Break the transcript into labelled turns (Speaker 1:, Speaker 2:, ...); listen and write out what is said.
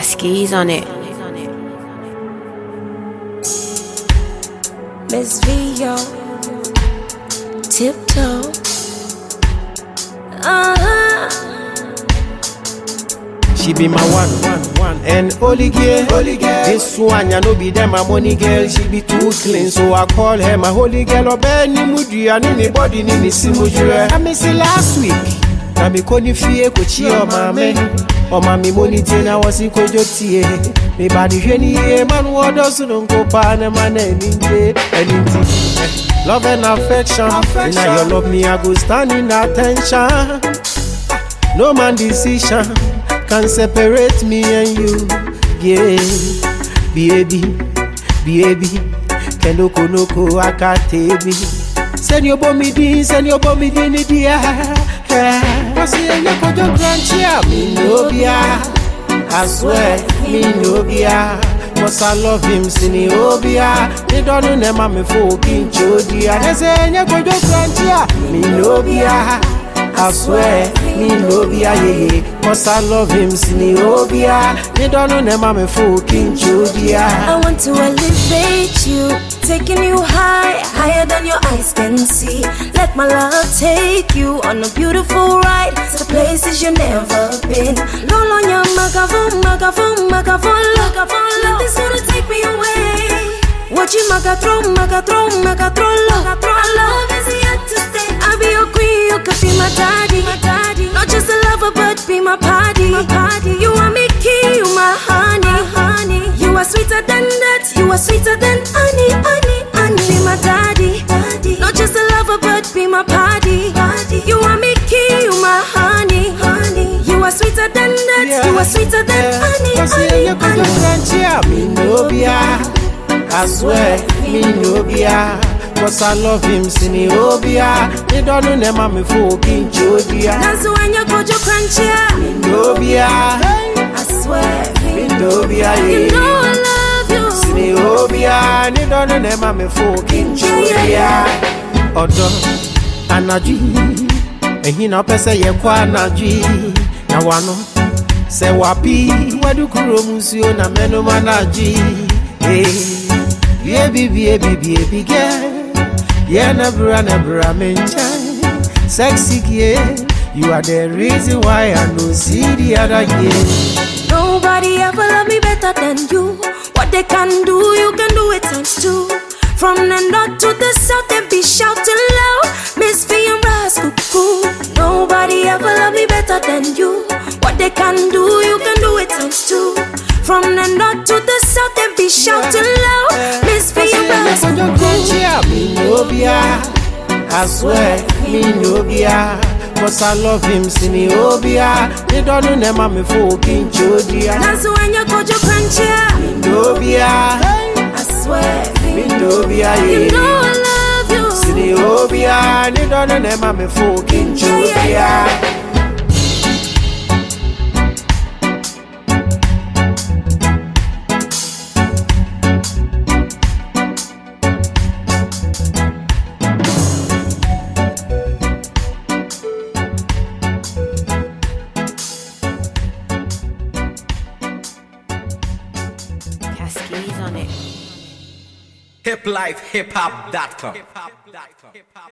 Speaker 1: Cascades on it.
Speaker 2: Miss Vio, tiptoe.
Speaker 3: She be my one and only girl. This one ya no be them my money girl. She be too clean, so I call her my holy girl. Obey mudi and anybody ni simujure. I miss it last week. Na me koni fie kochi o mame. O mami money tina wasi kojotie. Me body hweni ye man wodo sununko pa na man eninje. Love and affection. Now you love me, I go stand in attention. No man decision can separate me and you. Yeah, baby, kenoko noko akatebi. Send your bomb in the air. I see you put your grandchild. Me no bia, I swear, me no bia. Cause I love him, Sinobia. They don't know me for King Jodia. They say you put your grandchild. Me no bia, I swear, me no bia, yeah. Cause I love him, Sinobia. They don't know me for King Jodia.
Speaker 2: I want to elevate you, taking you higher than your eyes can see. Let my love take you on a beautiful ride to places you've never been. Roll on your magavon. Nothing's gonna take me away. Watch you magatron. Our love is yet to stay. I'll be your queen, you could be my daddy. Not just a lover, but be my party. You are me key, you my honey. You are sweeter than that, you are sweeter than honey. Be my daddy. Not just a lover, but be my party. You are me key, you my honey. You are sweeter than that, you are sweeter than honey.
Speaker 3: Me no bia, I swear, me no bia. Cause I love him, Sinobia. They don't know me for King Jodia.
Speaker 2: That's when you go to Crunchia.
Speaker 3: Me no bia,
Speaker 2: I swear,
Speaker 3: me no bia,
Speaker 2: you know I love you.
Speaker 3: Sinobia, they don't know me for King Jodia. Odo, anaji, ehi na pese ye kwa anaji. Na wano, se wapi, wadu kuro musio na meno manaji. Baby girl. Yeah, never mention. Sexy girl, you are the reason why I no see the other girl.
Speaker 2: Nobody ever love me better than you. What they can do, you can do it times two. From the north to the south, they be shouting loud. Miss V and Ras Cuckoo. Nobody ever love me better than you. What they can do, you can do it times two. From the north to the south, they be shouting loud. Miss V and Ras Cuckoo.
Speaker 3: Me no bia, I swear, me no bia. Cause I love him, Sinobia. They don't know me for King Jodia.
Speaker 2: That's when you go to Crunchia.
Speaker 3: Me no bia,
Speaker 2: I swear,
Speaker 3: me no bia,
Speaker 2: you know I love you.
Speaker 3: Sinobia. They don't know me for King Jodia.
Speaker 1: Cascades on it.
Speaker 4: Hiplifehiphop.com